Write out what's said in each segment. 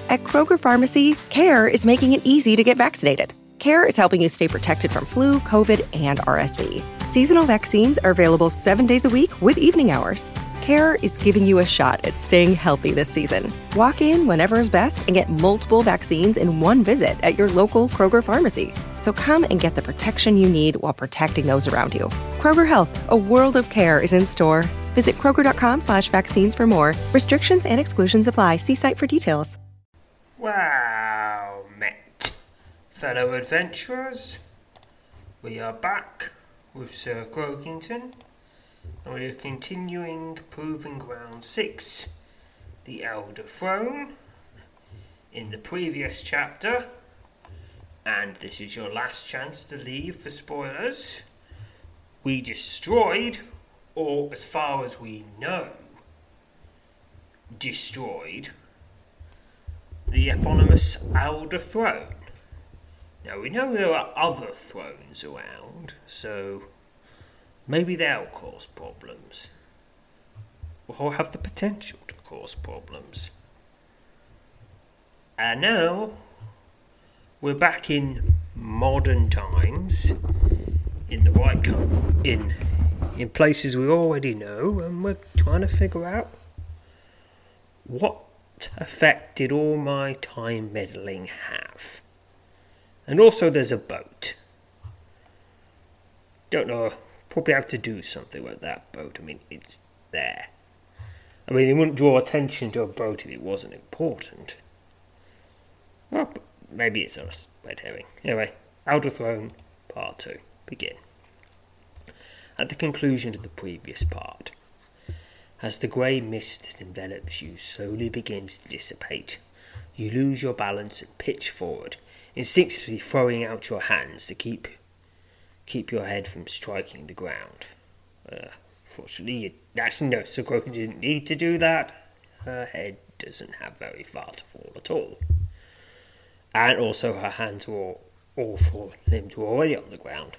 At Kroger Pharmacy, CARE is making it easy to get vaccinated. CARE is helping you stay protected from flu, COVID, and RSV. Seasonal vaccines are available 7 days a week with evening hours. CARE is giving you a shot at staying healthy this season. Walk in whenever is best and get multiple vaccines in one visit at your local Kroger Pharmacy. So come and get the protection you need while protecting those around you. Kroger Health, a world of care is in store. Visit Kroger.com/vaccines for more. Restrictions and exclusions apply. See site for details. Wow, mate. Fellow adventurers, we are back with Sir Croakington, and we are continuing Proving Ground 6, the Elder Throne. In the previous chapter, and this is your last chance to leave for spoilers, we destroyed, or as far as we know, destroyed the eponymous Elder Throne. Now we know there are other thrones around, so maybe they'll cause problems, or have the potential to cause problems. And now we're back in modern times, in the right in places we already know, and we're trying to figure out what effect did all my time meddling have. And also there's a boat. Don't know, probably have to do something with that boat. I mean, it's there. I mean, it wouldn't draw attention to a boat if it wasn't important. Well, maybe it's a red herring. Anyway, Elder Throne, Part 2. Begin. At the conclusion of the previous part, as the grey mist that envelops you slowly begins to dissipate, you lose your balance and pitch forward, instinctively throwing out your hands to keep your head from striking the ground. Fortunately, Sir Croakington didn't need to do that. Her head doesn't have very far to fall at all. And also her hands were all 4 limbs were already on the ground.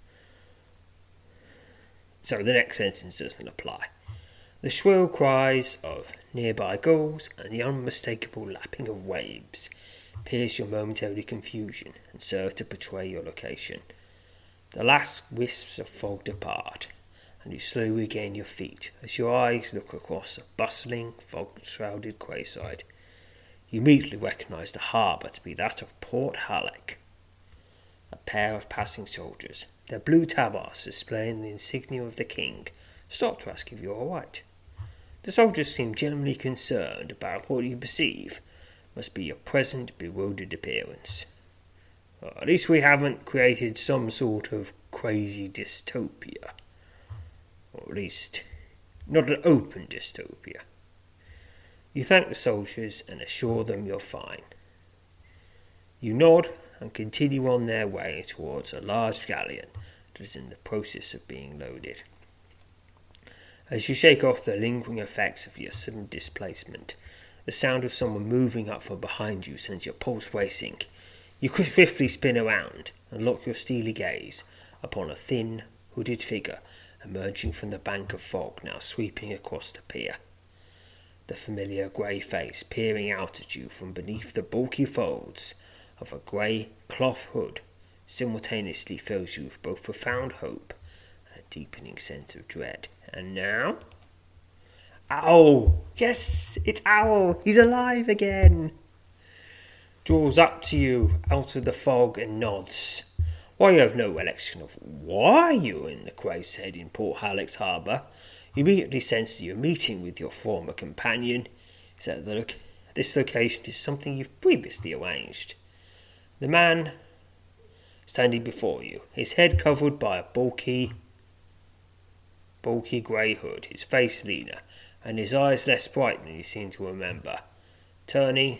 So the next sentence doesn't apply. The shrill cries of nearby gulls and the unmistakable lapping of waves pierce your momentary confusion and serve to portray your location. The last wisps of fog depart, and you slowly regain your feet as your eyes look across a bustling, fog-shrouded quayside. You immediately recognise the harbour to be that of Port Halleck. A pair of passing soldiers, their blue tabards displaying the insignia of the king, stop to ask if you are all right. The soldiers seem generally concerned about what you perceive must be your present bewildered appearance. Well, at least we haven't created some sort of crazy dystopia. Or at least, not an open dystopia. You thank the soldiers and assure them you're fine. You nod and continue on their way towards a large galleon that is in the process of being loaded. As you shake off the lingering effects of your sudden displacement, the sound of someone moving up from behind you sends your pulse racing. You swiftly spin around and lock your steely gaze upon a thin, hooded figure emerging from the bank of fog now sweeping across the pier. The familiar grey face peering out at you from beneath the bulky folds of a grey cloth hood simultaneously fills you with both profound hope and a deepening sense of dread. And now? Owl! Yes, it's Owl! He's alive again! Draws up to you out of the fog and nods. While you have no recollection of why you were in the Cray's Head in Port Halleck's harbour, you immediately sense that your meeting with your former companion is at this location is something you've previously arranged. The man standing before you, his head covered by a bulky grey hood, his face leaner, and his eyes less bright than you seem to remember, turns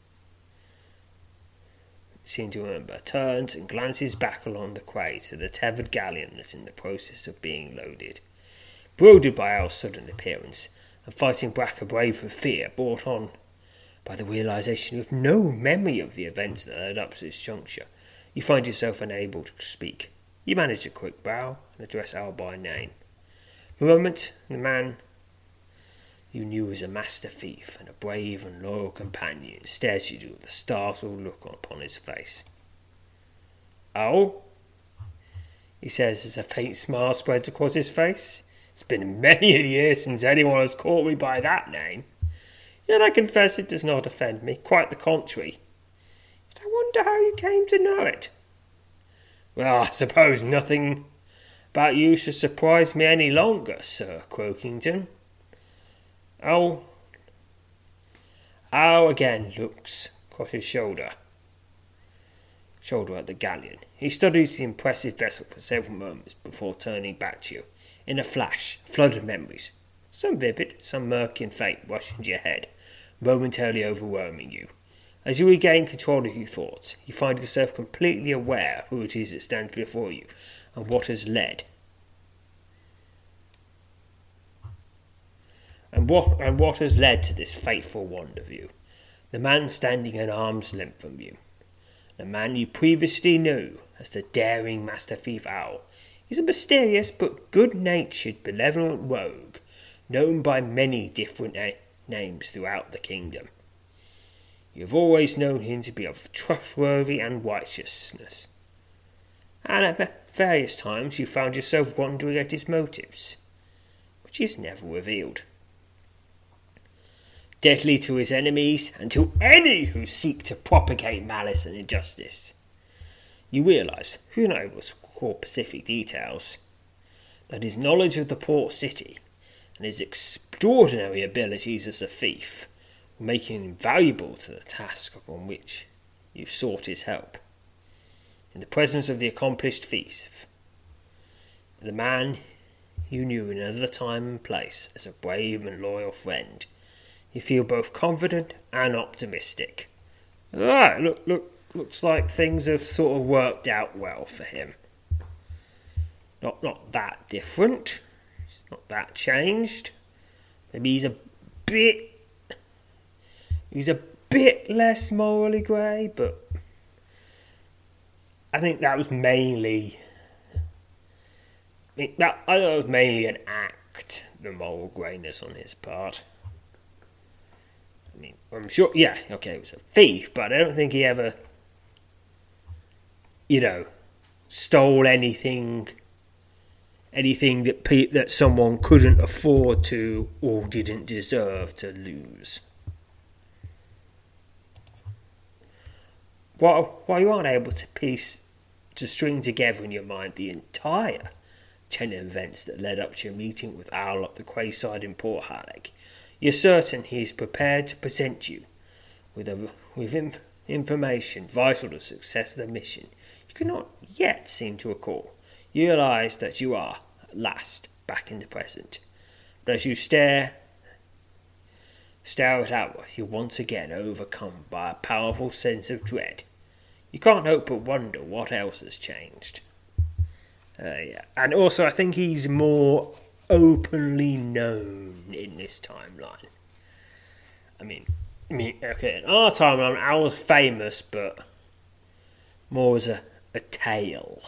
and glances back along the quay to the tethered galleon that's in the process of being loaded. Bewildered by our sudden appearance, and fighting back a wave of fear brought on by the realization of no memory of the events that led up to this juncture, you find yourself unable to speak. You manage a quick bow and address Al by name. For a moment, the man you knew as a master thief and a brave and loyal companion stares at you with a startled look upon his face. "Oh?" he says as a faint smile spreads across his face. "It's been many a year since anyone has called me by that name. Yet I confess it does not offend me, quite the contrary. Yet I wonder how you came to know it." "Well, I suppose nothing about you should surprise me any longer, Sir Croakington." Owl again looks across his shoulder at the galleon. He studies the impressive vessel for several moments before turning back to you. In a flash, a flood of memories, some vivid, some murky and faint, rush into your head, momentarily overwhelming you. As you regain control of your thoughts, you find yourself completely aware of who it is that stands before you and what has led. And what has led to this fateful rendezvous. The man standing an arm's length from you. The man you previously knew as the daring Master Thief Owl. He's a mysterious but good-natured, benevolent rogue, known by many different names throughout the kingdom. You have always known him to be of trustworthy and righteousness, and at various times you found yourself wondering at his motives, which he has never revealed. Deadly to his enemies and to any who seek to propagate malice and injustice. You realise, through not able to recall specific details, that his knowledge of the port city and his extraordinary abilities as a thief will make him invaluable to the task upon which you sought his help. In the presence of the accomplished thief, the man you knew in another time and place as a brave and loyal friend, you feel both confident and optimistic. Looks like things have sort of worked out well for him. Not that different. It's not that changed. Maybe he's a bit less morally grey, but I think that was mainly an act, the moral greyness on his part. I mean, I'm sure, yeah, okay, he was a thief, but I don't think he ever, stole anything that someone couldn't afford to or didn't deserve to lose. While you aren't able to string together in your mind the entire chain of events that led up to your meeting with Owl up the quayside in Port Halleck, you're certain he is prepared to present you with information vital to the success of the mission you cannot yet seem to recall. You realise that you are, at last, back in the present. But as you stare at Owl, you're once again overcome by a powerful sense of dread. You can't help but wonder what else has changed. And also, I think he's more openly known in this timeline. I mean, okay, in our timeline, Owl's famous, but more as a tale.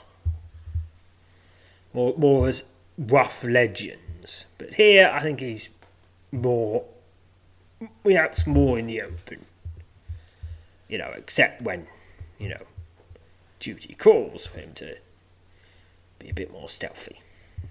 More as rough legends. But here, I think he's more, it's more in the open. Except when, duty calls for him to be a bit more stealthy.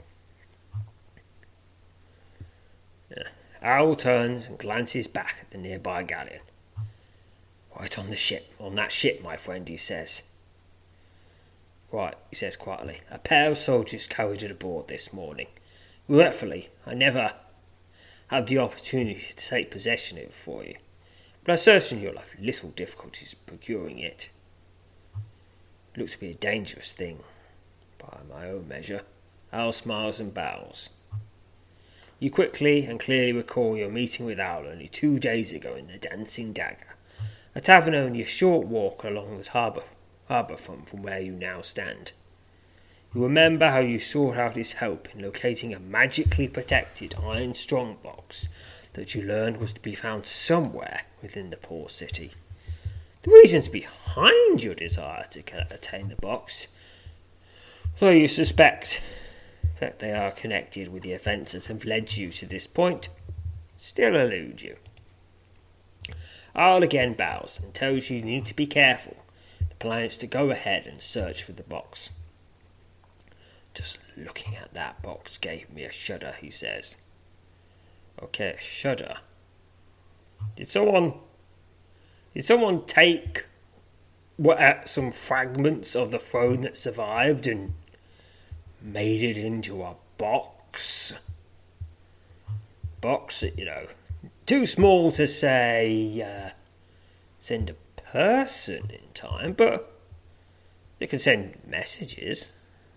Owl turns and glances back at the nearby galleon. "Right on that ship, my friend," he says. "Right," he says quietly. "A pair of soldiers carried it aboard this morning. Regretfully, I never had the opportunity to take possession of it for you, but I'm certain you'll have little difficulties procuring it. It looks to be a dangerous thing, by my own measure." Owl smiles and bows. You quickly and clearly recall your meeting with Owl only 2 days ago in the Dancing Dagger, a tavern only a short walk along the harbour front from where you now stand. You remember how you sought out his help in locating a magically protected iron strongbox that you learned was to be found somewhere within the poor city. The reasons behind your desire to attain the box, though you suspect that they are connected with the events that have led you to this point, still elude you. Arl again bows and tells you need to be careful. The plan is to go ahead and search for the box. Just looking at that box gave me a shudder, he says. Okay, a shudder. Did someone take some fragments of the throne that survived and made it into a box? Box, too small to say send a person in time, but they can send messages.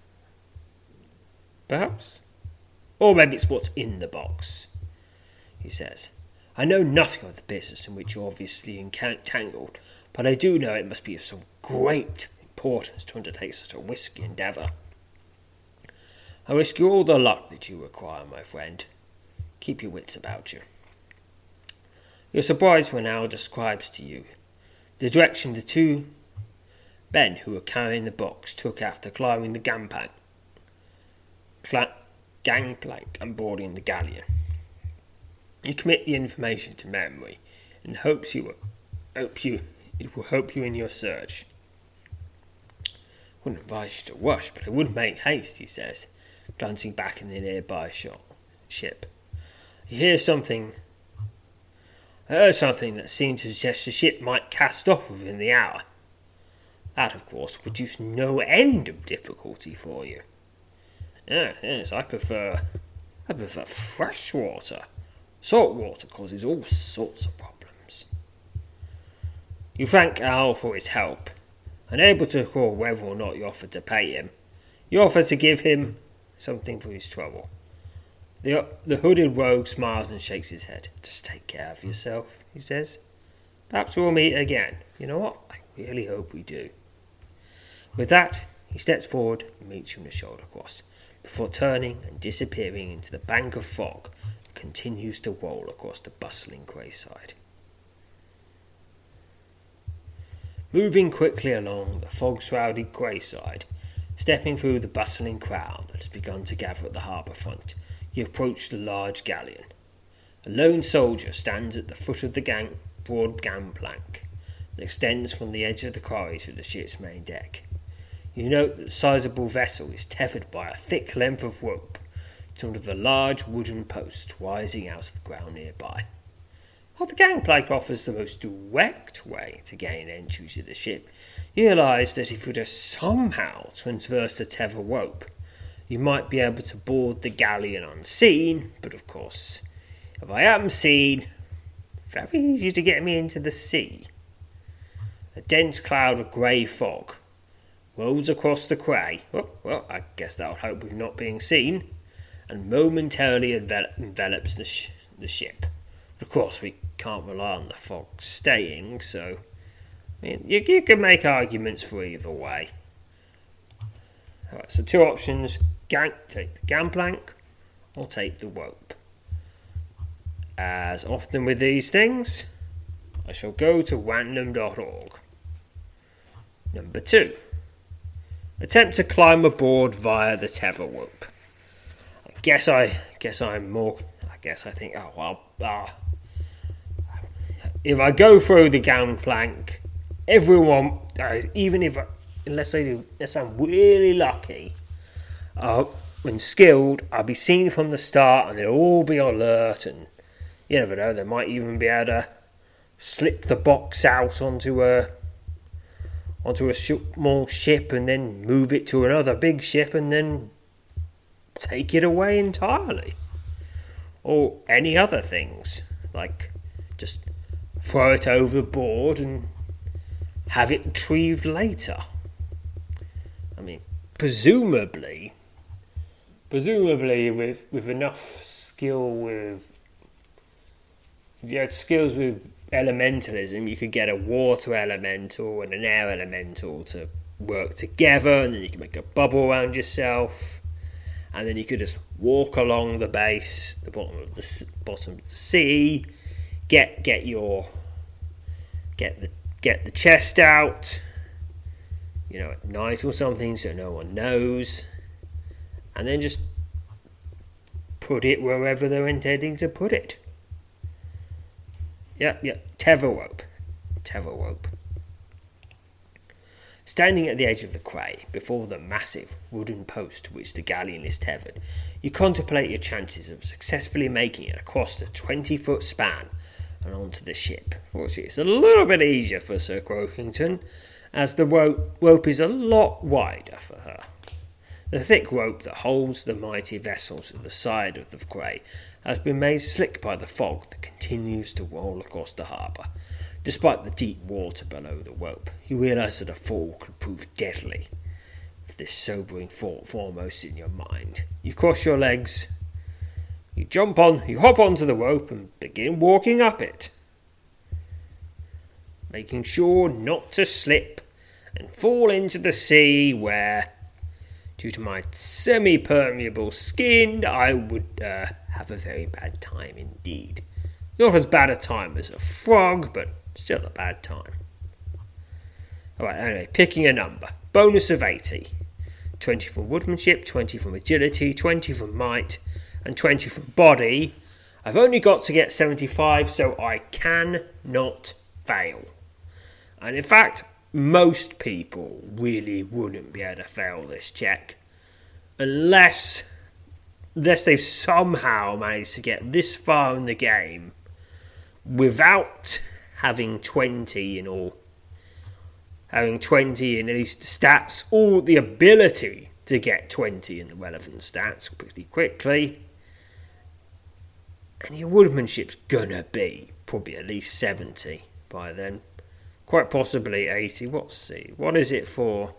Perhaps? Or maybe it's what's in the box, he says. I know nothing of the business in which you're obviously entangled, but I do know it must be of some great importance to undertake such a risky endeavour. I wish you all the luck that you require, my friend. Keep your wits about you. You're surprised when Al describes to you the direction the two men who were carrying the box took after climbing the gangplank and boarding the galleon. You commit the information to memory and it will help you in your search. Wouldn't advise you to rush, but I would make haste, he says, glancing back in the nearby ship. I heard something that seemed to suggest the ship might cast off within the hour. That, of course, would produce no end of difficulty for you. Yes, I prefer fresh water. Salt water causes all sorts of problems. You thank Al for his help. Unable to recall whether or not you offered to pay him, you offer to give him something for his trouble. The hooded rogue smiles and shakes his head. Just take care of yourself, he says. Perhaps we'll meet again. You know what? I really hope we do. With that, he steps forward and meets you in the shoulder cross, before turning and disappearing into the bank of fog that continues to roll across the bustling Greyside. Moving quickly along the fog-shrouded Greyside, stepping through the bustling crowd that has begun to gather at the harbour front, you approach the large galleon. A lone soldier stands at the foot of the broad gangplank that extends from the edge of the quarry to the ship's main deck. You note that the sizable vessel is tethered by a thick length of rope to one of the large wooden posts rising out of the ground nearby. While the gangplank offers the most direct way to gain entry to the ship, you realise that if you were to somehow transverse the tether rope, you might be able to board the galleon unseen, but of course, if I am seen, very easy to get me into the sea. A dense cloud of grey fog rolls across the quay. Well, I guess that'll help with not being seen, and momentarily envelops the ship. Of course, we can't rely on the fog staying, so you can make arguments for either way. Alright, so two options: take the gangplank or take the rope. As often with these things, I shall go to random.org. Number 2. Attempt to climb aboard via the tether rope. I think, if I go through the gangplank, everyone, unless I'm really lucky, when skilled, I'll be seen from the start and they'll all be alert, and you never know, they might even be able to slip the box out onto a small ship and then move it to another big ship and then take it away entirely. Or any other things, like just throw it overboard and have it retrieved later. I mean, presumably with enough skill if you had skills with elementalism, you could get a water elemental and an air elemental to work together, and then you can make a bubble around yourself, and then you could just walk along the bottom of the sea, get the chest out, at night or something, so no one knows, and then just put it wherever they're intending to put it. Tether rope. Standing at the edge of the quay, before the massive wooden post to which the galleon is tethered, you contemplate your chances of successfully making it across the 20-foot span and onto the ship. Fortunately, it's a little bit easier for Sir Croakington, as the rope is a lot wider for her. The thick rope that holds the mighty vessels at the side of the quay has been made slick by the fog that continues to roll across the harbour. Despite the deep water below the rope, you realise that a fall could prove deadly. With this sobering thought foremost in your mind, you cross your legs, you hop onto the rope and begin walking up it, making sure not to slip and fall into the sea where, due to my semi-permeable skin, I would have a very bad time indeed. Not as bad a time as a frog, but still a bad time. Alright, anyway, picking a number. Bonus of 80. 20 from woodmanship, 20 from agility, 20 from might, and 20 from body. I've only got to get 75, so I cannot fail. And in fact, most people really wouldn't be able to fail this check unless they've somehow managed to get this far in the game without having 20 in all. Having 20 in at least stats, or the ability to get 20 in the relevant stats pretty quickly. And your woodmanship's gonna be probably at least 70 by then. Quite possibly 80. Let's see. What is it for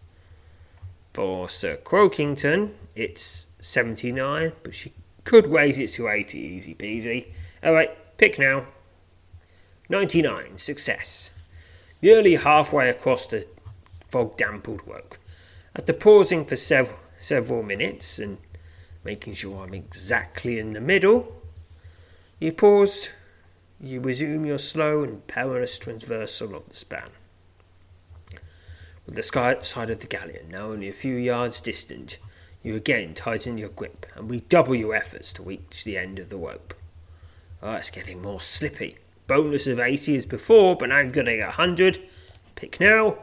Sir Croakington? It's 79, but she could raise it to 80 easy peasy. Alright, pick now. 99, success. Nearly halfway across the fog-dampened rope. After pausing for several minutes and making sure I'm exactly in the middle, you pause, you resume your slow and perilous transversal of the span. With the side of the galleon now only a few yards distant, you again tighten your grip and redouble your efforts to reach the end of the rope. It's getting more slippy. Bonus of 80 as before, but now you've got to get 100. Pick now.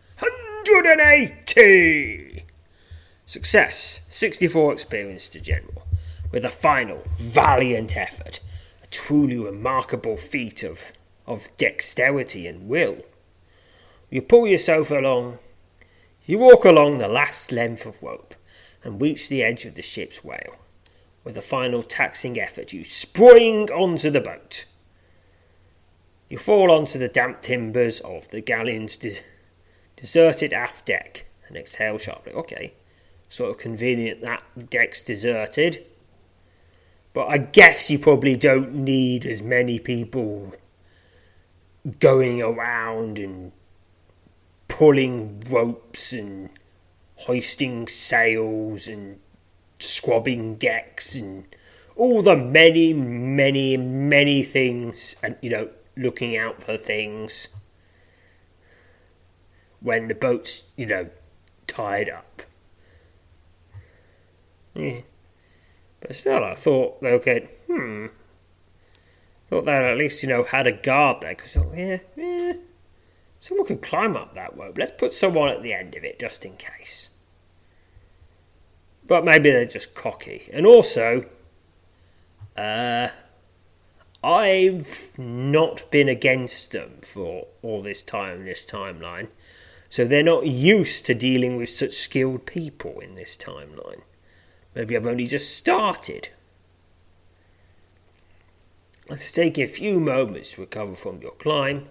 180! Success. 64 experience to general. With a final, valiant effort. A truly remarkable feat of dexterity and will. You pull yourself along. You walk along the last length of rope and reach the edge of the ship's whale. With a final taxing effort, you spring onto the boat. You fall onto the damp timbers of the galleon's deserted aft deck and exhale sharply. Okay, sort of convenient that the deck's deserted. But I guess you probably don't need as many people going around and pulling ropes and hoisting sails and scrubbing decks and all the many, many, many things, and looking out for things when the boat's, tied up. Yeah. But still, I thought they'll get, thought they at least, had a guard there, because, someone could climb up that rope. Let's put someone at the end of it, just in case. But maybe they're just cocky. And also, I've not been against them for all this time, this timeline. So they're not used to dealing with such skilled people in this timeline. Maybe I've only just started. Let's take a few moments to recover from your climb.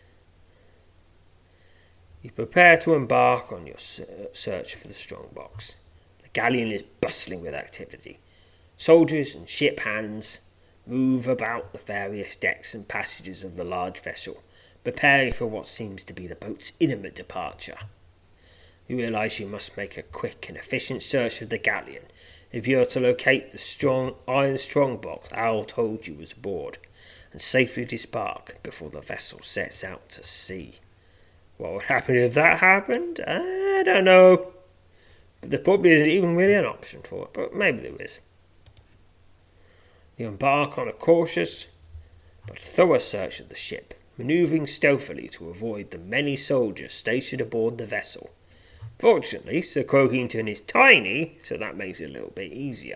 You prepare to embark on your search for the strongbox. The galleon is bustling with activity. Soldiers and ship hands move about the various decks and passages of the large vessel, preparing for what seems to be the boat's imminent departure. You realise you must make a quick and efficient search of the galleon if you are to locate the iron strongbox Owl told you was aboard, and safely disembark before the vessel sets out to sea. What would happen if that happened? I don't know. But there probably isn't even really an option for it, but maybe there is. You embark on a cautious but a thorough search of the ship, manoeuvring stealthily to avoid the many soldiers stationed aboard the vessel. Fortunately, Sir Croakington is tiny, so that makes it a little bit easier.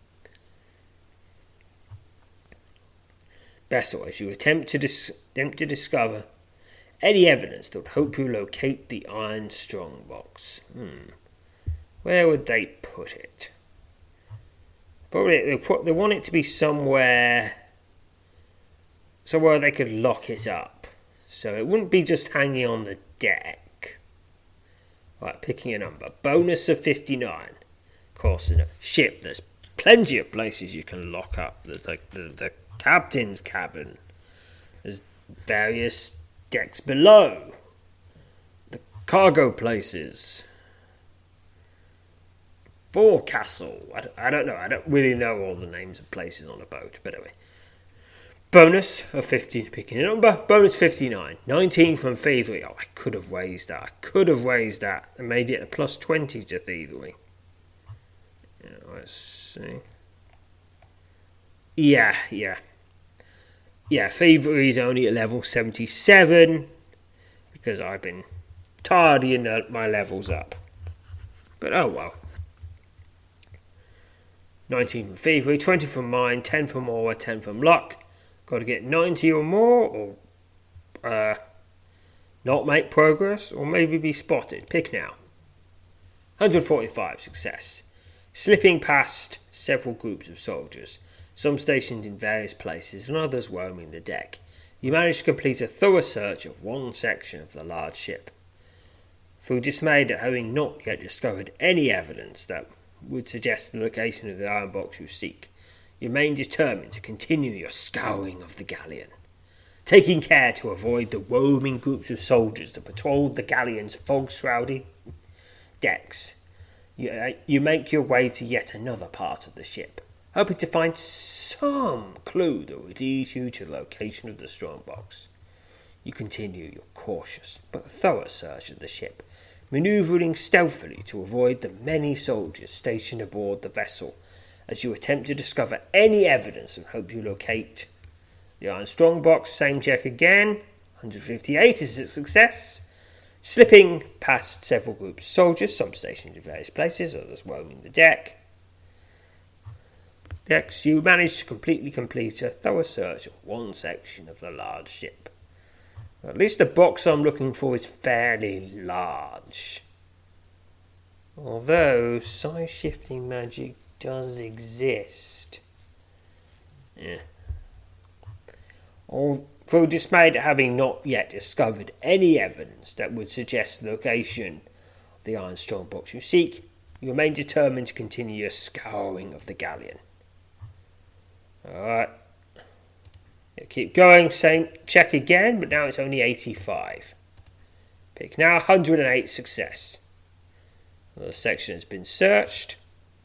Vessel, as you attempt to discover any evidence that would help you locate the iron strongbox. Where would they put it? Probably they want it to be somewhere they could lock it up. So it wouldn't be just hanging on the deck. Right, picking a number. Bonus of 59. Of course, in a ship, there's plenty of places you can lock up. There's like the captain's cabin. There's various decks below. The cargo places. Forecastle. I don't know. I don't really know all the names of places on a boat. But anyway. Bonus of 50. Picking a number. Bonus 59. 19 from thievery. Oh, I could have raised that. And made it a plus 20 to thievery. Let's see. Yeah, thievery is only at level 77 because I've been tidying my levels up. But oh well. 19 from thievery, 20 from mine, 10 from aura, 10 from luck. Got to get 90 or more, or not make progress, or maybe be spotted. Pick now. 145, success. Slipping past several groups of soldiers, some stationed in various places and others roaming the deck, you managed to complete a thorough search of one section of the large ship. Though dismayed at having not yet discovered any evidence that would suggest the location of the iron box you seek, you remain determined to continue your scouring of the galleon, taking care to avoid the roaming groups of soldiers that patrolled the galleon's fog-shrouded decks. You make your way to yet another part of the ship, hoping to find some clue that would lead you to the location of the strongbox. You continue your cautious but thorough search of the ship, manoeuvring stealthily to avoid the many soldiers stationed aboard the vessel as you attempt to discover any evidence and hope you locate the iron strongbox. Same check again. 158 is a success. Slipping past several groups of soldiers, some stationed in various places, others roaming the decks, you manage to completely complete a thorough search of one section of the large ship. At least the box I'm looking for is fairly large. Although size shifting magic does exist. Although dismayed at having not yet discovered any evidence that would suggest the location of the iron strongbox you seek, you remain determined to continue your scouring of the galleon. Alright. Keep going, same check again, but now it's only 85. Pick now, 108, success. Another section has been searched.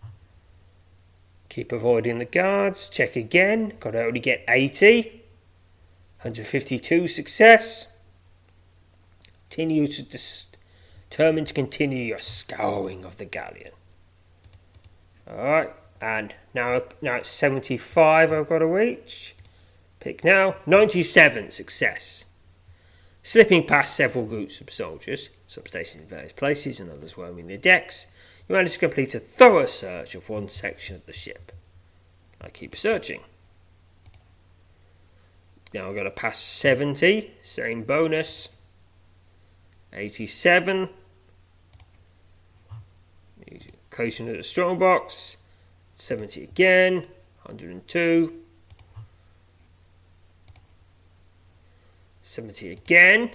Keep avoiding the guards, check again, got to only get 80. 152, success. Continue to determine to continue your scouring of the galleon. Alright, and now it's 75 I've got to reach. Pick now, 97, success. Slipping past several groups of soldiers, some stationed in various places and others roaming the decks, you manage to complete a thorough search of one section of the ship. I keep searching. Now I've got to pass 70, same bonus. 87. Location of the strongbox. 70 again. 102. 70 again.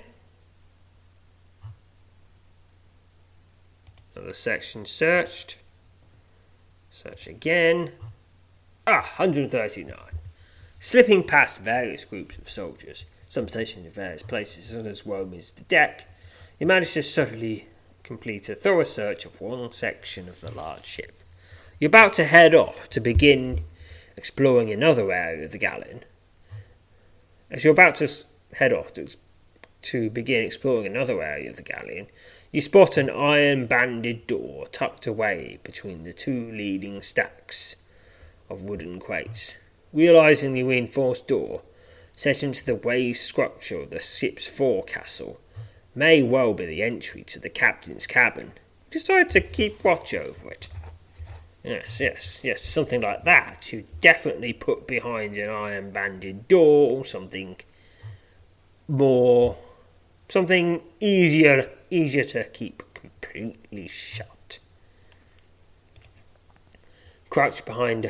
Another section searched. Search again. 139. Slipping past various groups of soldiers, some stationed in various places and as roaming the deck, you manage to subtly complete a thorough search of one section of the large ship. You're about to head off to begin exploring another area of the galleon. As you're about to head off to begin exploring another area of the galleon, you spot an iron-banded door tucked away between the two leading stacks of wooden crates. Realising the reinforced door set into the waist structure of the ship's forecastle, may well be the entry to the captain's cabin. Decide to keep watch over it. Yes, something like that. You definitely put behind an iron-banded door or something easier to keep completely shut. Crouched behind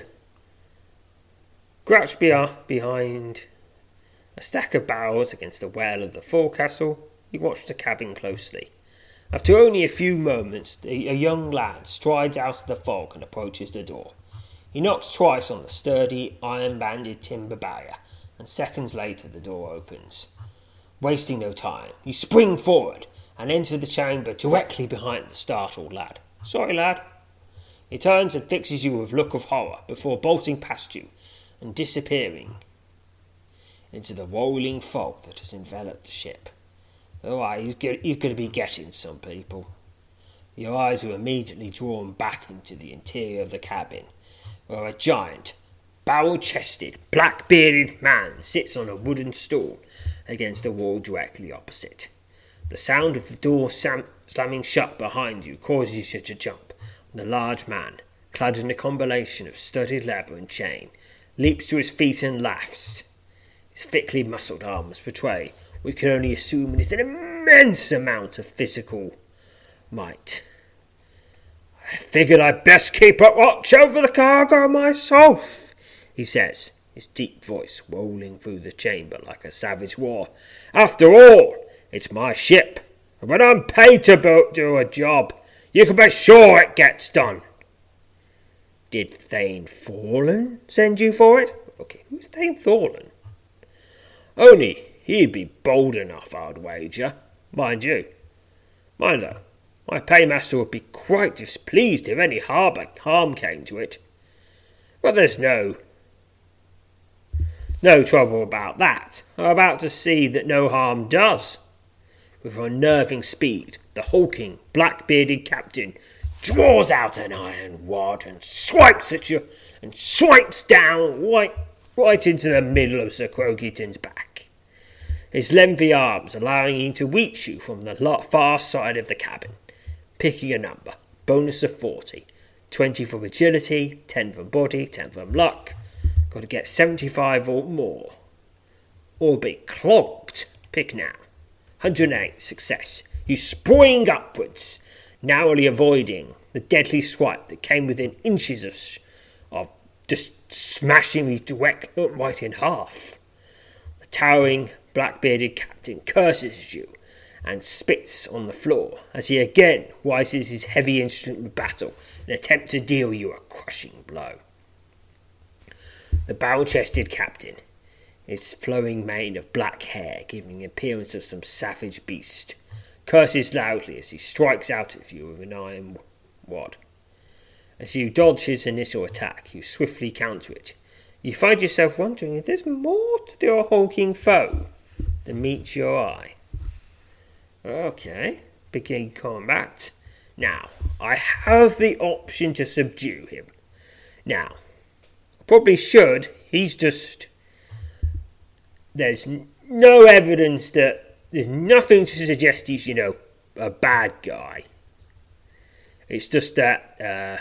a stack of barrels against the well of the forecastle, you watch the cabin closely. After only a few moments, a young lad strides out of the fog and approaches the door. He knocks twice on the sturdy, iron-banded timber barrier, and seconds later the door opens. Wasting no time, you spring forward and enter the chamber directly behind the startled lad. "Sorry, lad." He turns and fixes you with a look of horror before bolting past you and disappearing into the rolling fog that has enveloped the ship. You're going to be getting some people. Your eyes are immediately drawn back into the interior of the cabin, where a giant, barrel-chested, black-bearded man sits on a wooden stool against the wall directly opposite. The sound of the door slamming shut behind you causes you to jump, and the large man, clad in a combination of studded leather and chain, leaps to his feet and laughs. His thickly muscled arms betray we can only assume is an immense amount of physical might. "I figured I'd best keep a watch over the cargo myself," he says, his deep voice rolling through the chamber like a savage roar. "After all, it's my ship, and when I'm paid to do a job, you can be sure it gets done." "Did Thane Thorlin send you for it?" "Okay, who's Thane Thorlin?" "Only he'd be bold enough, I'd wager. Mind though, my paymaster would be quite displeased if any harm came to it. But there's no trouble about that. I'm about to see that no harm does." With unnerving speed, the hulking, black-bearded captain draws out an iron rod and swipes at you, and swipes down right into the middle of Sir Croakington's back, his lengthy arms allowing him to reach you from the far side of the cabin. Picking a number, bonus of 40, 20 from agility, 10 from body, 10 from luck. Got to get 75 or more, or be clogged. Pick now. 108, success. You spring upwards, narrowly avoiding the deadly swipe that came within inches of just smashing me right in half. The towering, black-bearded captain curses you and spits on the floor as he again rises his heavy instrument of battle in an attempt to deal you a crushing blow. The barrel-chested captain, his flowing mane of black hair giving the appearance of some savage beast, curses loudly as he strikes out at you with an iron rod. As you dodge his initial attack, you swiftly counter it. You find yourself wondering if there's more to your hulking foe than meets your eye. Okay, begin combat. Now, I have the option to subdue him. Now, probably should. There's no evidence there's nothing to suggest he's, a bad guy. It's just that,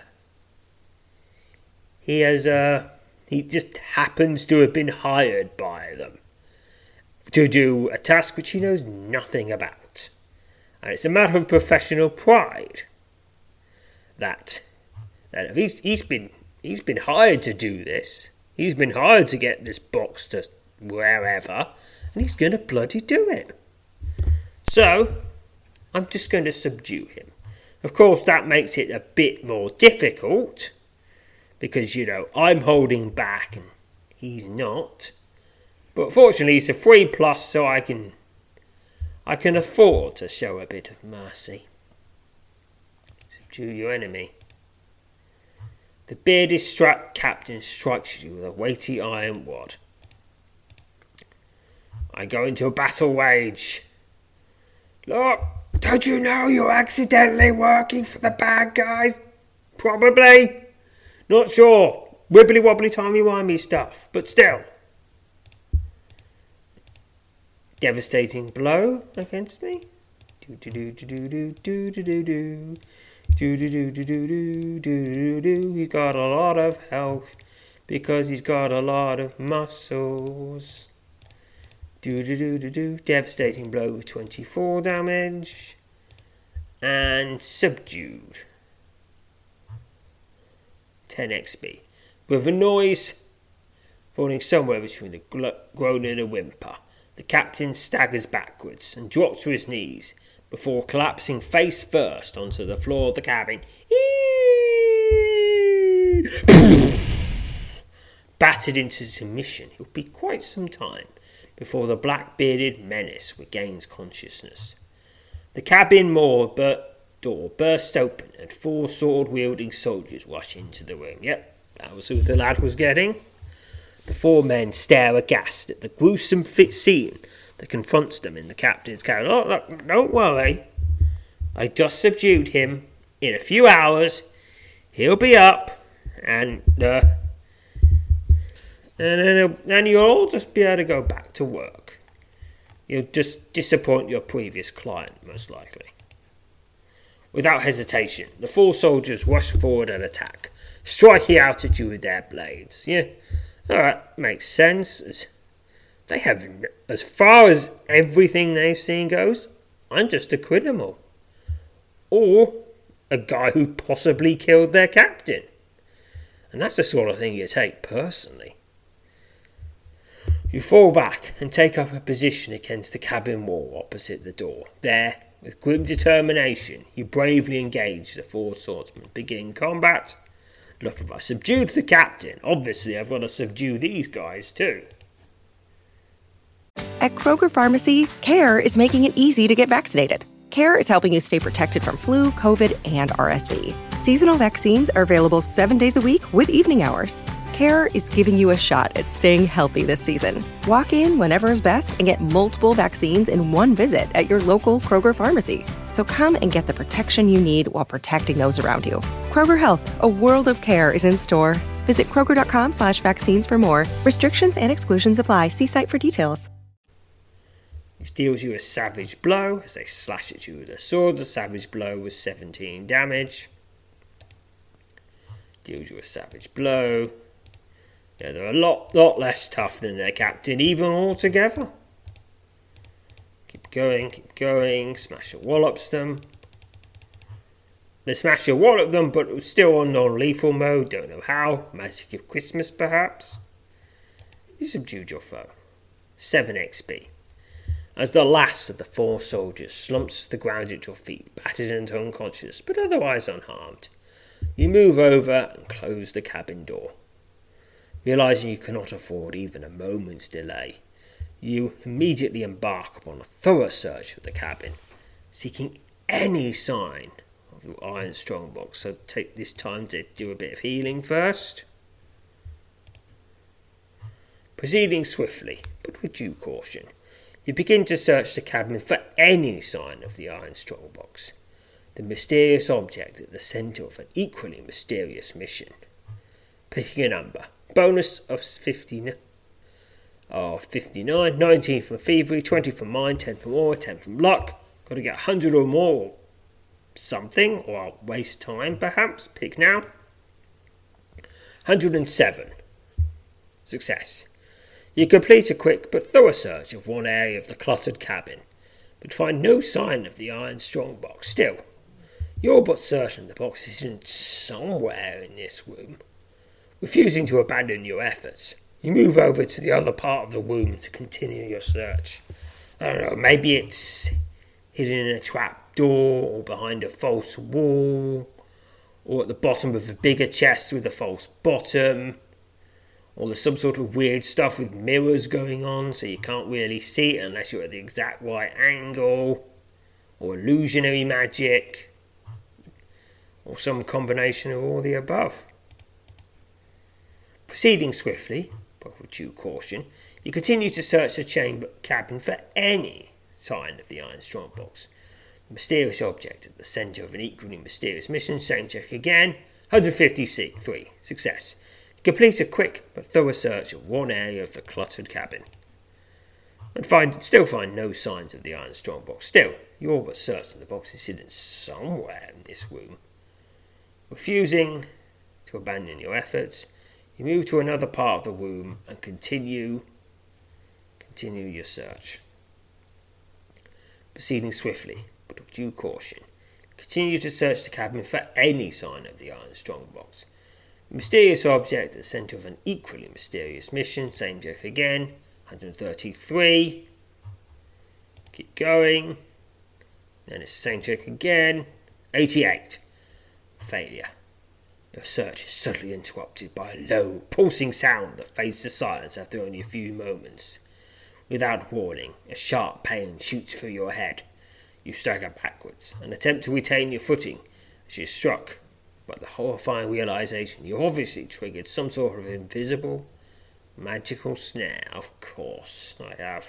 he just happens to have been hired by them to do a task which he knows nothing about. And it's a matter of professional pride that if he's been hired to do this, he's been hired to get this box to wherever, and he's going to bloody do it. So, I'm just going to subdue him. Of course, that makes it a bit more difficult, because, I'm holding back and he's not. But fortunately, it's a 3+, so I can afford to show a bit of mercy. Subdue your enemy. The bearded captain strikes you with a weighty iron rod. I go into a battle rage. Look, don't you know you're accidentally working for the bad guys? Probably. Not sure. Wibbly-wobbly, timey-wimey stuff. But still. Devastating blow against me. Do-do-do-do-do-do-do-do-do. Do-do-do-do-do-do-do-do. He's got a lot of health because he's got a lot of muscles. Do-do-do-do-do. Devastating blow with 24 damage. And subdued. 10 XP. With a noise falling somewhere between a groan and a whimper, the captain staggers backwards and drops to his knees before collapsing face first onto the floor of the cabin. Battered into submission, it will be quite some time before the black-bearded menace regains consciousness. The cabin door bursts open and 4 sword-wielding soldiers rush into the room. Yep, that was who the lad was getting. The 4 men stare aghast at the gruesome scene that confronts them in the captain's cabin. Oh, look, don't worry. I just subdued him. In a few hours, he'll be up, and you'll all just be able to go back to work. You'll just disappoint your previous client, most likely. Without hesitation, the 4 soldiers rush forward and attack, striking out at you with their blades. Yeah, alright, makes sense. They have, as far as everything they've seen goes, I'm just a criminal. Or a guy who possibly killed their captain. And that's the sort of thing you take personally. You fall back and take up a position against the cabin wall opposite the door. There, with grim determination, you bravely engage the 4 swordsmen, beginning combat. Look, if I subdued the captain, obviously I've got to subdue these guys too. At Kroger Pharmacy, CARE is making it easy to get vaccinated. CARE is helping you stay protected from flu, COVID, and RSV. Seasonal vaccines are available 7 days a week with evening hours. CARE is giving you a shot at staying healthy this season. Walk in whenever is best and get multiple vaccines in one visit at your local Kroger Pharmacy. So come and get the protection you need while protecting those around you. Kroger Health, a world of care, is in store. Visit Kroger.com/vaccines for more. Restrictions and exclusions apply. See site for details. He deals you a savage blow as they slash at you with their swords. A savage blow with 17 damage. Deals you a savage blow. Yeah, they're a lot less tough than their captain, even altogether. Keep going. Smasher wallops them. The Smasher walloped them, but it was still on non-lethal mode. Don't know how. Magic of Christmas, perhaps. You subdued your foe. 7 XP. As the last of the 4 soldiers slumps to the ground at your feet, battered into unconscious, but otherwise unharmed, you move over and close the cabin door. Realising you cannot afford even a moment's delay, you immediately embark upon a thorough search of the cabin, seeking any sign of your iron strongbox. So take this time to do a bit of healing first. Proceeding swiftly, but with due caution, you begin to search the cabin for any sign of the iron strongbox, the mysterious object at the centre of an equally mysterious mission. Picking a number. Bonus of 59, 19 from thievery, 20 from mind, 10 from aura, 10 from luck. Got to get 100 or more or something, or I'll waste time perhaps. Pick now. 107. Success. You complete a quick but thorough search of one area of the cluttered cabin, but find no sign of the iron strongbox. Still, you're but certain the box is in somewhere in this room. Refusing to abandon your efforts, you move over to the other part of the room to continue your search. I don't know, maybe it's hidden in a trap door, or behind a false wall, or at the bottom of a bigger chest with a false bottom, or there's some sort of weird stuff with mirrors going on so you can't really see it unless you're at the exact right angle, or illusionary magic, or some combination of all the above. Proceeding swiftly, but with due caution, you continue to search the cabin for any sign of the iron strongbox. The mysterious object at the centre of an equally mysterious mission. Same check again. 153. Success. Complete a quick but thorough search of one area of the cluttered cabin. and still find no signs of the iron strongbox. Still, you all but certain the box is hidden somewhere in this room. Refusing to abandon your efforts, you move to another part of the room and continue your search. Proceeding swiftly, but with due caution, continue to search the cabin for any sign of the iron strongbox. The mysterious object at the centre of an equally mysterious mission. Same joke again. 133. Keep going. Then it's the same joke again. 88. Failure. Your search is suddenly interrupted by a low, pulsing sound that fades to silence after only a few moments. Without warning, a sharp pain shoots through your head. You stagger backwards and attempt to retain your footing as you're struck by the horrifying realization you obviously triggered some sort of invisible, magical snare. Of course, I have.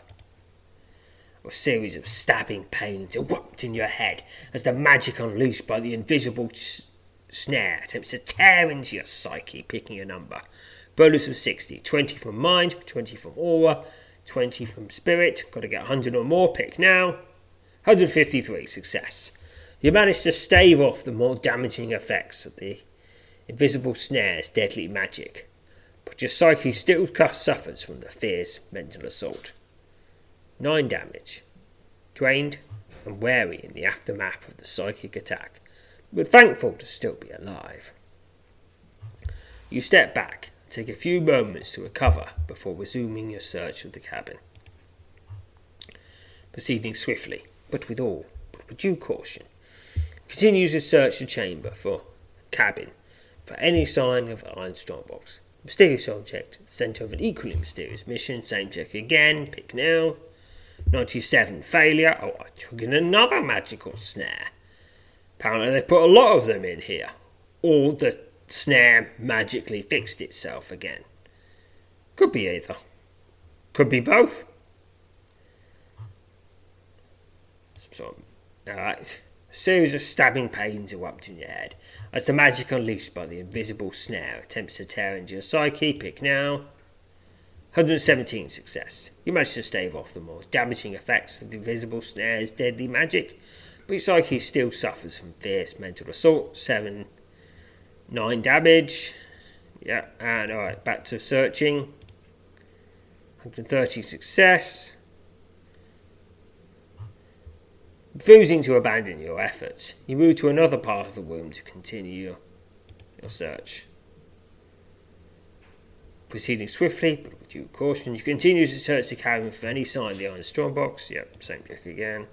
A series of stabbing pains erupt in your head as the magic unleashed by the invisible snare attempts to tear into your psyche, picking a number. Bonus of 60, 20 from mind, 20 from aura, 20 from spirit. Got to get 100 or more, pick now. 153, success. You manage to stave off the more damaging effects of the invisible snare's deadly magic, but your psyche still suffers from the fierce mental assault. 9 damage. Drained and wary in the aftermath of the psychic attack, but thankful to still be alive. You step back and take a few moments to recover before resuming your search of the cabin. Proceeding swiftly, but with due caution, continues to search the chamber for cabin for any sign of iron strongbox. Mysterious object at the centre of an equally mysterious mission. Same check again. Pick now. 97 failure. Oh, I triggered another magical snare. Apparently they put a lot of them in here. Or the snare magically fixed itself again. Could be either. Could be both. Alright. A series of stabbing pains erupt in your head as the magic unleashed by the invisible snare attempts to tear into your psyche. Pick now. 117 success. You manage to stave off the more damaging effects of the invisible snare's deadly magic, but your psyche still suffers from fierce mental assault. 9 damage. Yeah, and alright, back to searching. 130 success. Refusing to abandon your efforts, you move to another part of the room to continue your search. Proceeding swiftly, but with due caution, you continue to search the cabin for any sign of the iron strongbox. Yep, same trick again.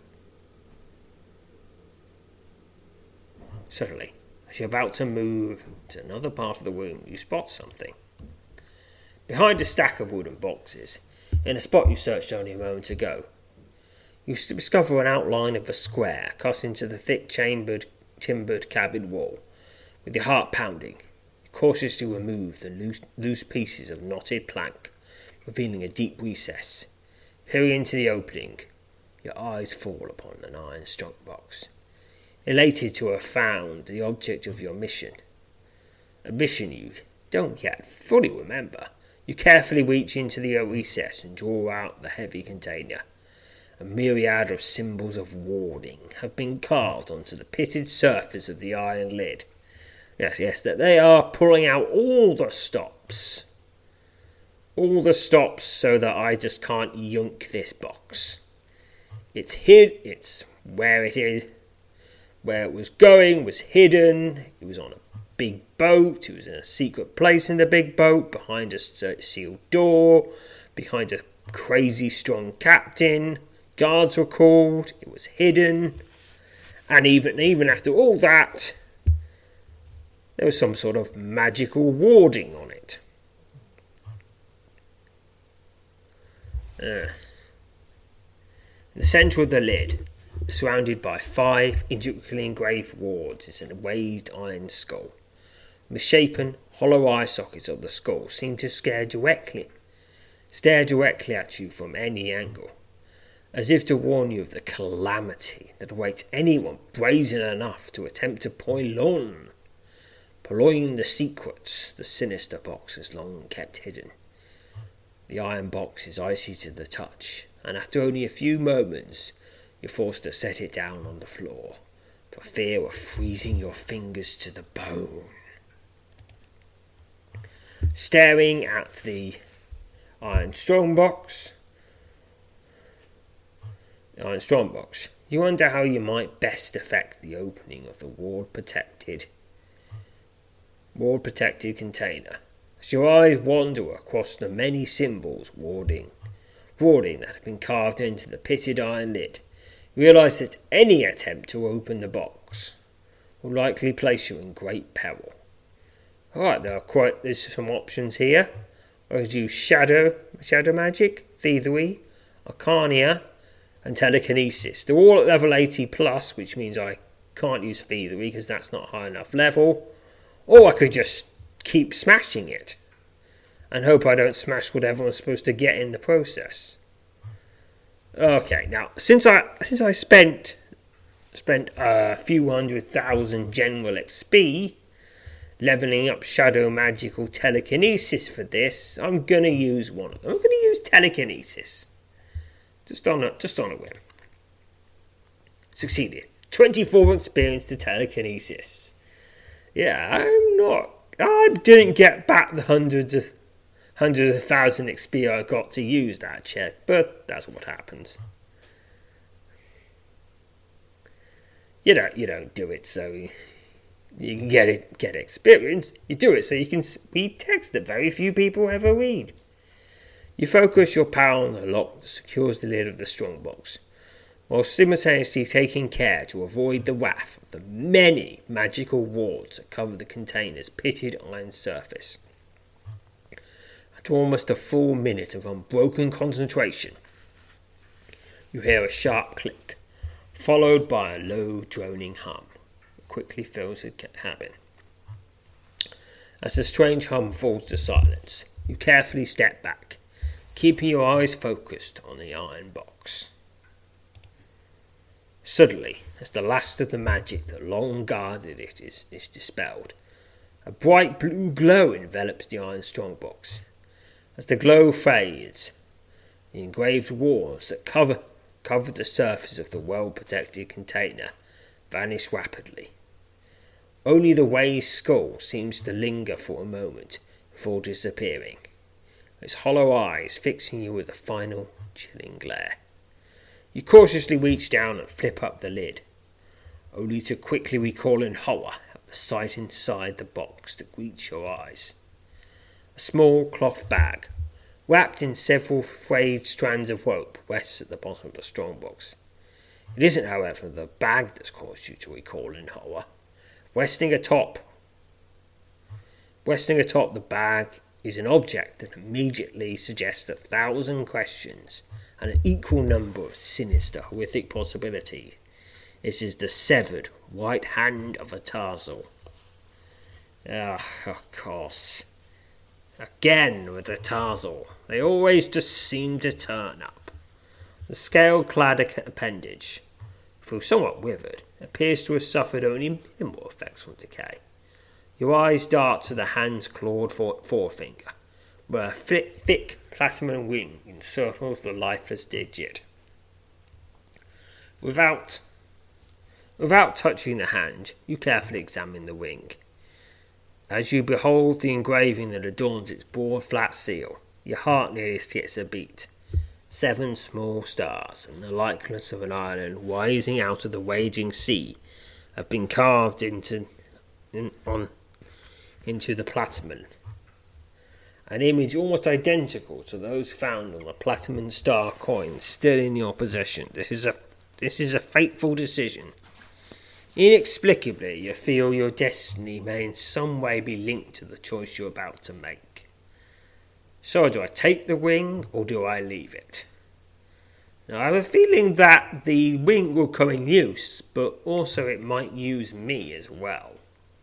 Suddenly, as you're about to move to another part of the room, you spot something. Behind a stack of wooden boxes, in a spot you searched only a moment ago, you discover an outline of a square cut into the thick timbered cabin wall. With your heart pounding, you cautiously remove the loose pieces of knotted plank, revealing a deep recess. Peering into the opening, your eyes fall upon an iron strongbox. Elated to have found the object of your mission, a mission you don't yet fully remember, you carefully reach into the recess and draw out the heavy container. A myriad of symbols of warning have been carved onto the pitted surface of the iron lid. Yes, that they are pulling out all the stops. All the stops so that I just can't yunk this box. It's where it is. Where it was going was hidden. It was on a big boat. It was in a secret place in the big boat, behind a sealed door, behind a crazy strong captain. Guards were called, it was hidden, and even after all that, there was some sort of magical warding on it. In the centre of the lid, surrounded by 5 intricately engraved wards, is a raised iron skull. The misshapen, hollow eye sockets of the skull seem to stare directly at you from any angle, as if to warn you of the calamity that awaits anyone brazen enough to attempt to purloin the secrets the sinister box has long kept hidden. The iron box is icy to the touch, and after only a few moments, you're forced to set it down on the floor, for fear of freezing your fingers to the bone. Staring at the iron strongbox, you wonder how you might best effect the opening of the ward-protected container. As your eyes wander across the many symbols warding that have been carved into the pitted iron lid, you realise that any attempt to open the box will likely place you in great peril. Alright, there's some options here. I could use shadow magic, thievery, arcania, and telekinesis. They're all at level 80 plus, which means I can't use thievery because that's not high enough level. Or I could just keep smashing it and hope I don't smash whatever I'm supposed to get in the process. Okay, now since I spent a few 100,000 general XP leveling up shadow magical telekinesis for this, I'm gonna use one of them. I'm gonna use telekinesis. Just on a whim. Succeeded. 24 experience to telekinesis. Yeah, I didn't get back the hundreds of thousand XP I got to use that check, but that's what happens. You don't do it so you can get experience. You do it so you can read text that very few people ever read. You focus your power on the lock that secures the lid of the strongbox, while simultaneously taking care to avoid the wrath of the many magical wards that cover the container's pitted iron surface. After almost a full minute of unbroken concentration, you hear a sharp click, followed by a low droning hum that quickly fills the cabin. As the strange hum falls to silence, you carefully step back, keeping your eyes focused on the iron box. Suddenly, as the last of the magic that long guarded it is dispelled, a bright blue glow envelops the iron strongbox. As the glow fades, the engraved walls that cover the surface of the well-protected container vanish rapidly. Only the Way's skull seems to linger for a moment before disappearing, its hollow eyes fixing you with a final chilling glare. You cautiously reach down and flip up the lid, only to quickly recoil in horror at the sight inside the box that greets your eyes. A small cloth bag, wrapped in several frayed strands of rope, rests at the bottom of the strongbox. It isn't, however, the bag that's caused you to recoil in horror. Resting atop the bag is an object that immediately suggests 1,000 questions and an equal number of sinister, horrific possibilities. This is the severed right hand of a Tarzal. Of course. Again with the Tarzal. They always just seem to turn up. The scale-clad appendage, though somewhat withered, appears to have suffered only minimal effects from decay. Your eyes dart to the hand's clawed forefinger, where a thick platinum wing encircles the lifeless digit. Without touching the hand, you carefully examine the wing. As you behold the engraving that adorns its broad flat seal, your heart nearly skips a beat. 7 small stars and the likeness of an island rising out of the raging sea have been carved into the platinum. An image almost identical to those found on the platinum star coins still in your possession. This is a fateful decision. Inexplicably, you feel your destiny may in some way be linked to the choice you're about to make. So do I take the wing or do I leave it? Now, I have a feeling that the wing will come in use, but also it might use me as well.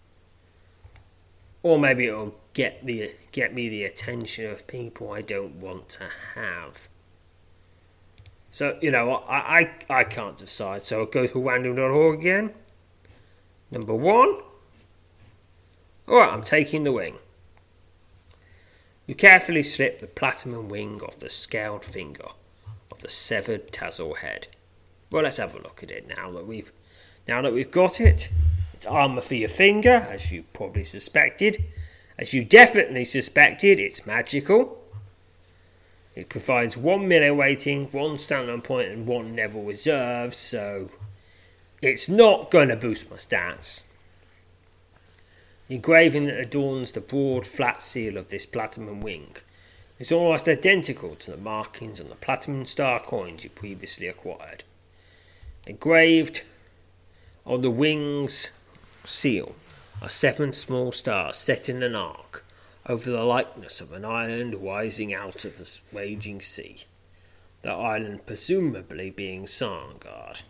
Or maybe it'll get me the attention of people I don't want to have. So, I can't decide, so I'll go to random.org again. Number 1. Alright, I'm taking the wing. You carefully slip the platinum wing off the scaled finger of of the severed tassel head. Well, let's have a look at it now that we've got it. It's armour for your finger, as you probably suspected. As you definitely suspected, it's magical. It provides 1 melee waiting, 1 standard point, and 1 level reserve, so it's not going to boost my stats. The engraving that adorns the broad, flat seal of this platinum wing is almost identical to the markings on the platinum star coins you previously acquired. Engraved on the wing's seal are 7 small stars set in an arc over the likeness of an island rising out of the raging sea. The island presumably being Sarngard.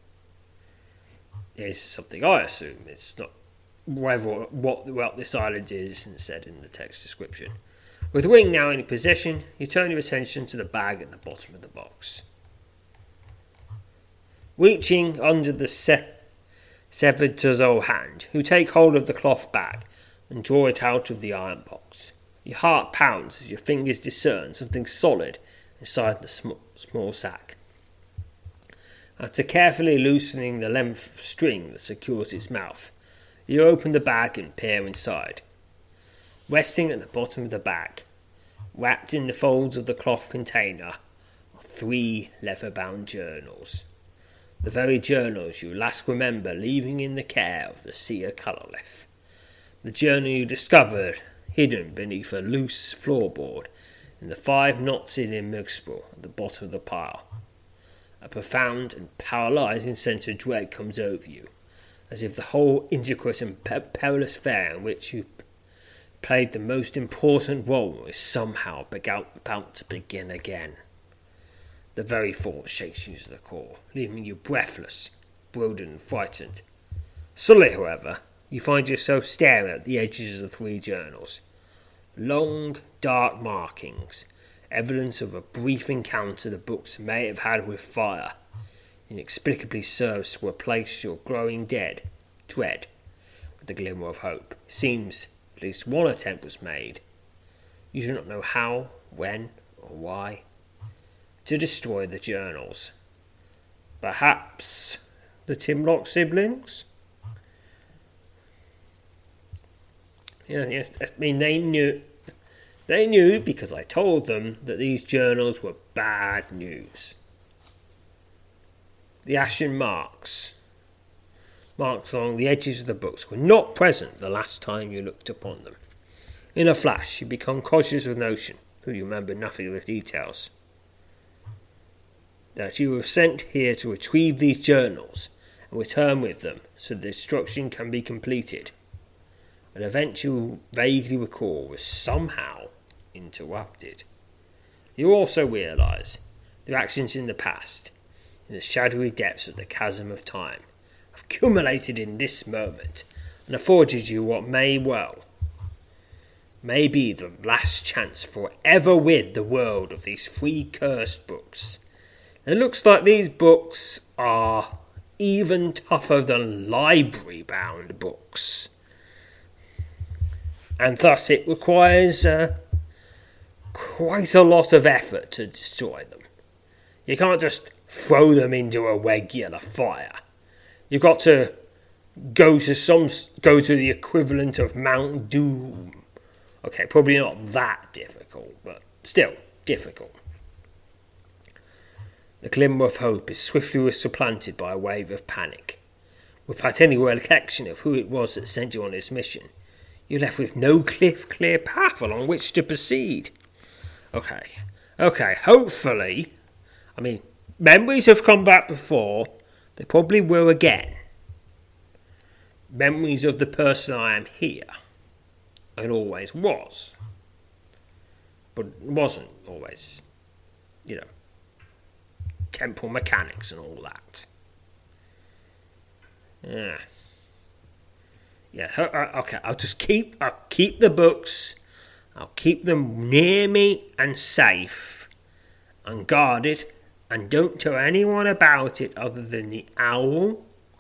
Is something I assume. It's not what this island isn't said in the text description. With the wing now in your possession, you turn your attention to the bag at the bottom of the box. Reaching under the severed Tazol hand, you take hold of the cloth bag and draw it out of the iron box. Your heart pounds as your fingers discern something solid inside the small sack. After carefully loosening the length of string that secures its mouth, you open the bag and peer inside. Resting at the bottom of the bag, wrapped in the folds of the cloth container, are 3 leather-bound journals. The very journals you last remember leaving in the care of the seer Colourlith. The journal you discovered hidden beneath a loose floorboard in the 5 knots in Mirkspool at the bottom of the pile. A profound and paralysing sense of dread comes over you, as if the whole intricate and perilous affair in which you played the most important role is somehow about to begin again. The very thought shakes you to the core, leaving you breathless, bewildered and frightened. Suddenly, however, you find yourself staring at the edges of the 3 journals. Long, dark markings, evidence of a brief encounter the books may have had with fire, inexplicably serves to replace your growing dread with a glimmer of hope. It seems at least one attempt was made. You do not know how, when, or why, to destroy the journals. Perhaps the Timlock siblings? Yes, I mean, they knew because I told them that these journals were bad news. The ashen marks along the edges of the books were not present the last time you looked upon them. In a flash, you become conscious of the notion, though you remember nothing of the details, that you were sent here to retrieve these journals and return with them so the destruction can be completed. An event you vaguely recall was somehow interrupted. You also realise their actions in the past, in the shadowy depths of the chasm of time, have accumulated in this moment and afforded you what may be the last chance forever with the world of these 3 cursed books. It looks like these books are even tougher than library-bound books, and thus it requires quite a lot of effort to destroy them. You can't just throw them into a regular fire. You've got to go to the equivalent of Mount Doom. Okay, probably not that difficult, but still difficult. The glimmer of hope is swiftly supplanted by a wave of panic. Without any recollection of who it was that sent you on this mission, you're left with no clear path along which to proceed. Okay, hopefully, I mean, memories have come back before, they probably will again. Memories of the person I am here, and always was, but wasn't always, temporal mechanics and all that. Okay, I'll keep the books, I'll keep them near me and safe, and guarded, and don't tell anyone about it other than the owl.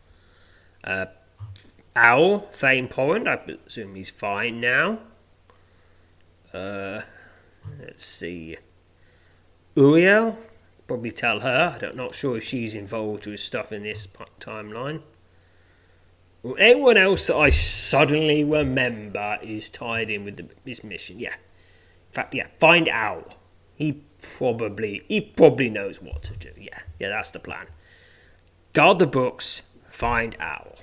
Thane Porrand, I presume he's fine now. Let's see. Uriel, Probably tell her. I'm not sure if she's involved with stuff in this timeline. Well, anyone else that I suddenly remember is tied in with this mission. Yeah. In fact, yeah, find Owl. He probably knows what to do. Yeah, that's the plan. Guard the books, find Owl.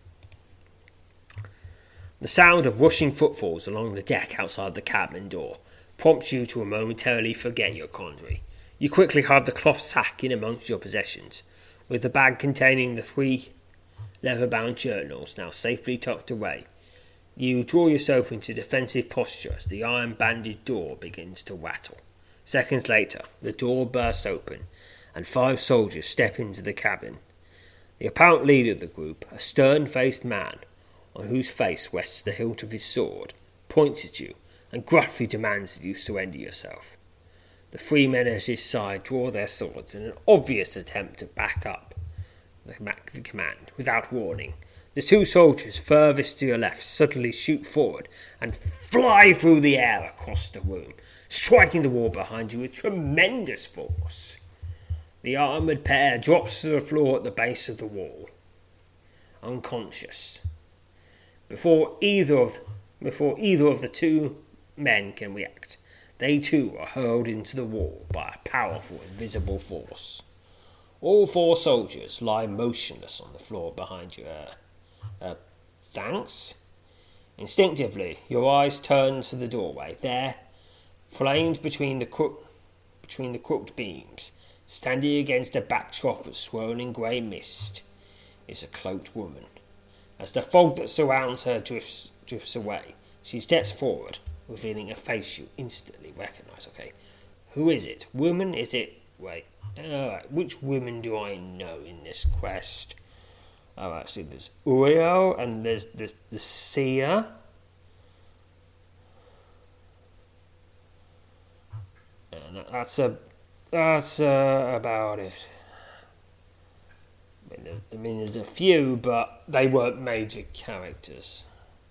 The sound of rushing footfalls along the deck outside the cabin door prompts you to momentarily forget your quandary. You quickly hide the cloth sack in amongst your possessions, with the bag containing the 3 leather-bound journals now safely tucked away. You draw yourself into defensive posture as the iron-banded door begins to rattle. Seconds later, the door bursts open, and 5 soldiers step into the cabin. The apparent leader of the group, a stern-faced man, on whose face rests the hilt of his sword, points at you and gruffly demands that you surrender yourself. The 3 men at his side draw their swords in an obvious attempt to back up the command. Without warning, the 2 soldiers furthest to your left suddenly shoot forward and fly through the air across the room, striking the wall behind you with tremendous force. The armoured pair drops to the floor at the base of the wall, unconscious. Before either of the 2 men can react, they too are hurled into the wall by a powerful invisible force. All 4 soldiers lie motionless on the floor behind you. Thanks? Instinctively, your eyes turn to the doorway. There, framed between the crooked beams, standing against a backdrop of swirling grey mist, is a cloaked woman. As the fog that surrounds her drifts away, she steps forward, revealing a face you instantly recognise. Okay, who is it? Woman, is it? Wait, alright, which women do I know in this quest? Oh, actually, there's Uriel, and there's the seer. And that's about it. I mean, there's a few, but they weren't major characters.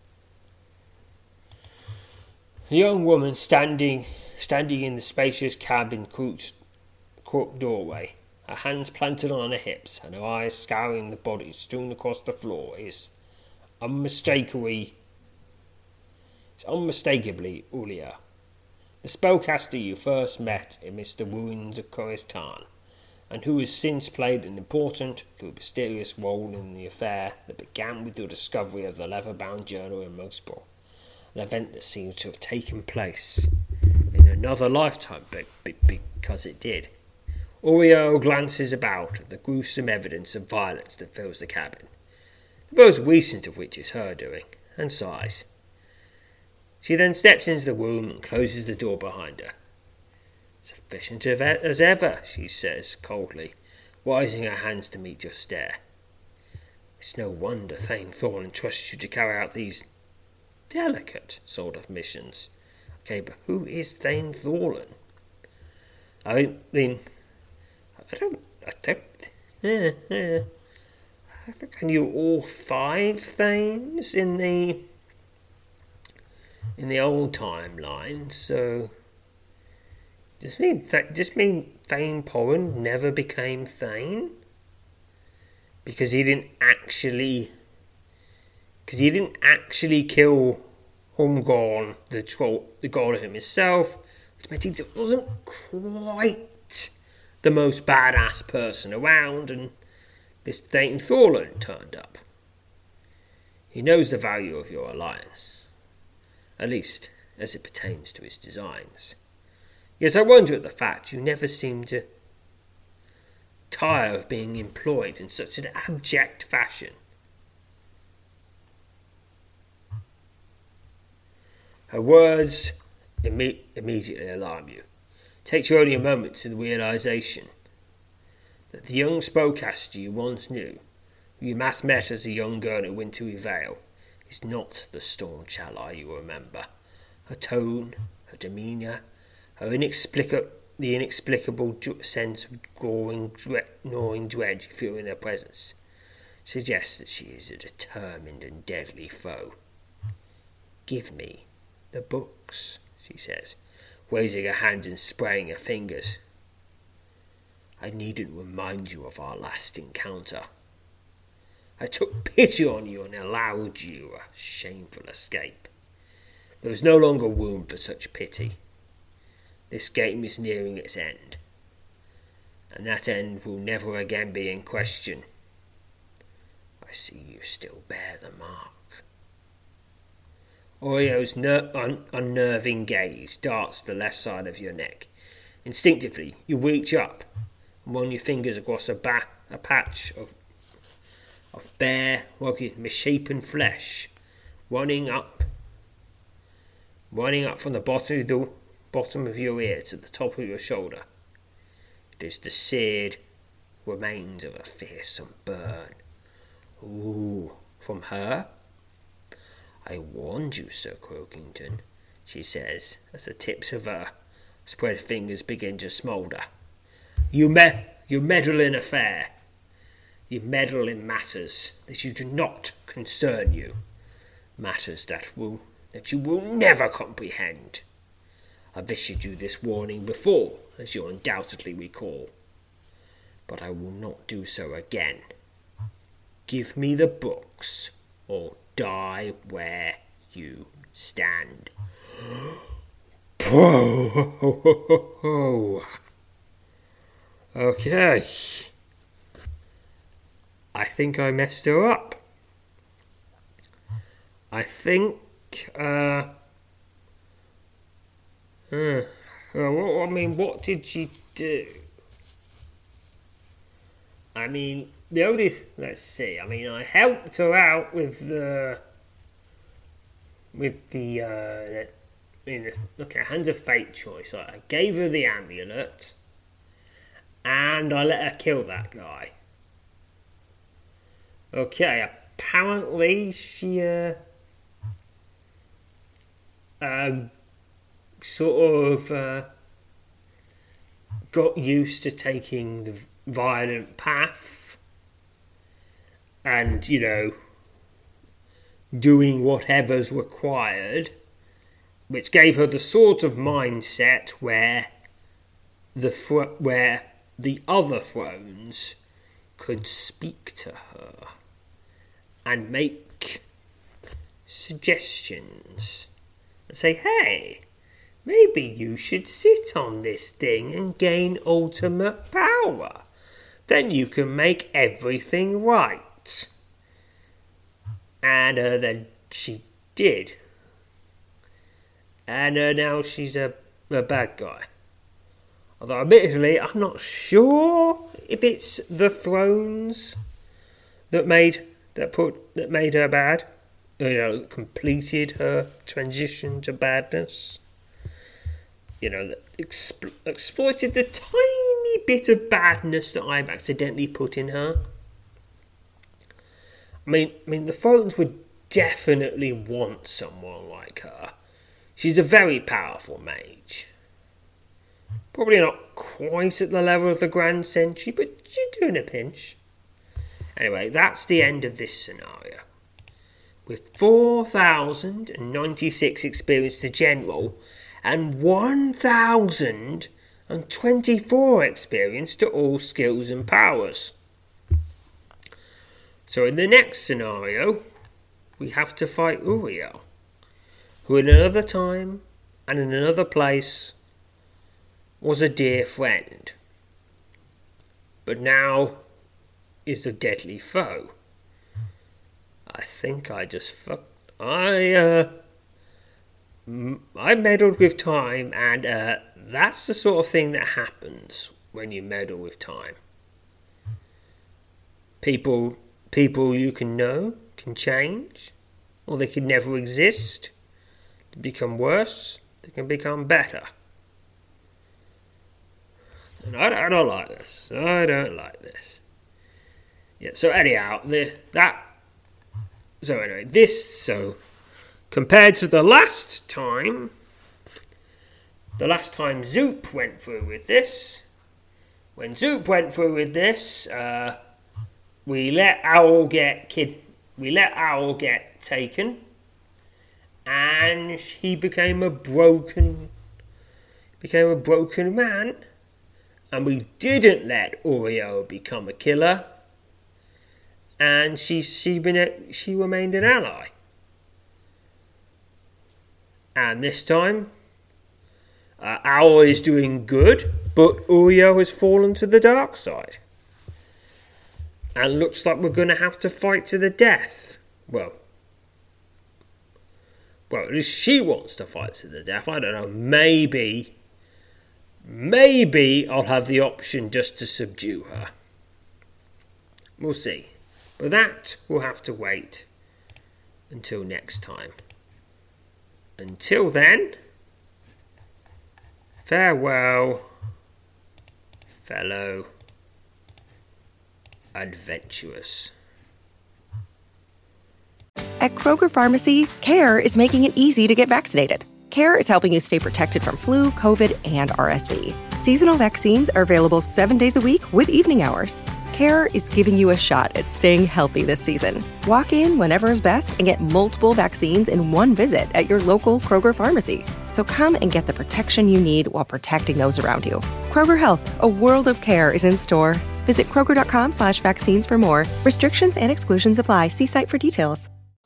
A young woman standing in the spacious cabin crooked doorway, her hands planted on her hips and her eyes scouring the bodies strewn across the floor, is unmistakably Ulia, the spellcaster you first met amidst the ruins of Koristan, and who has since played an important, though mysterious role in the affair that began with your discovery of the leather-bound journal in Mospor, an event that seems to have taken place in another lifetime, because it did. Uriel glances about at the gruesome evidence of violence that fills the cabin, the most recent of which is her doing, and sighs. She then steps into the room and closes the door behind her. Sufficient as ever, she says coldly, raising her hands to meet your stare. It's no wonder Thane Thorn entrusts you to carry out these delicate sort of missions. Okay, but who is Thane Thorn? I think I knew all 5 Thanes in the old timeline, so does this mean Thane Porran never became Thane? Because he didn't actually kill Humgorn, the god himself, which meant he wasn't quite the most badass person around, and this Thane Thorlan turned up. He knows the value of your alliance, at least as it pertains to his designs. Yet I wonder at the fact you never seem to tire of being employed in such an abject fashion. Her words immediately alarm you. It takes you only a moment to the realization that the young spellcaster you once knew, who you last met as a young girl at Wintery Vale, is not the staunch ally you remember. Her tone, her demeanour, the inexplicable sense of gnawing dread you feel in her presence suggests that she is a determined and deadly foe. Give me the books, she says, raising her hands and spraying her fingers. I needn't remind you of our last encounter. I took pity on you and allowed you a shameful escape. There was no longer room for such pity. This game is nearing its end, and that end will never again be in question. I see you still bear the mark. Oreo's unnerving gaze darts to the left side of your neck. Instinctively, you reach up and run your fingers across a patch of bare, rugged, misshapen flesh, running up from the bottom of your ear to the top of your shoulder. It is the seared remains of a fearsome burn. Ooh, from her? I warned you, Sir Croakington, she says, as the tips of her spread fingers begin to smoulder. You meddle in affair. You meddle in matters that do not concern you. Matters that you will never comprehend. I've issued you this warning before, as you undoubtedly recall. But I will not do so again. Give me the books, or die where you stand. Okay. I think I messed her up. I think, what did she do? I helped her out with the Hands of Fate choice. I gave her the amulet, and I let her kill that guy. Okay, apparently she got used to taking the violent path and, doing whatever's required, which gave her the sort of mindset where the other thrones could speak to her and make suggestions and say, hey, maybe you should sit on this thing and gain ultimate power. Then you can make everything right. And then she did. And now she's a bad guy. Although admittedly, I'm not sure if it's the thrones that made her bad. Completed her transition to badness. That exploited the tiny bit of badness that I've accidentally put in her. The thrones would definitely want someone like her. She's a very powerful mage. Probably not quite at the level of the Grand Sentry, but she'd do in a pinch. Anyway, that's the end of this scenario. With 4,096 experience to general and 1,024 experience to all skills and powers. So in the next scenario, we have to fight Uriel, who in another time and in another place was a dear friend, but now is a deadly foe. I think I just I meddled with time, and that's the sort of thing that happens when you meddle with time. People you can know can change, or they can never exist. They become worse, they can become better. And I don't like this. I don't like this. Yeah, so anyhow, compared to the last time Zoop went through with this, when Zoop went through with this, we let Owl get taken, and he became a broken man, And we didn't let Oreo become a killer. And she remained an ally. And this time, Owl is doing good, but Oreo has fallen to the dark side. And looks like we're going to have to fight to the death. Well, at least she wants to fight to the death. I don't know, maybe I'll have the option just to subdue her. We'll see. But that will have to wait until next time. Until then, farewell, fellow adventurers. At Kroger Pharmacy, CARE is making it easy to get vaccinated. CARE is helping you stay protected from flu, COVID, and RSV. Seasonal vaccines are available 7 days a week with evening hours. CARE is giving you a shot at staying healthy this season. Walk in whenever is best and get multiple vaccines in one visit at your local Kroger Pharmacy. So come and get the protection you need while protecting those around you. Kroger Health, a world of care is in store. Visit Kroger.com/vaccines for more. Restrictions and exclusions apply. See site for details.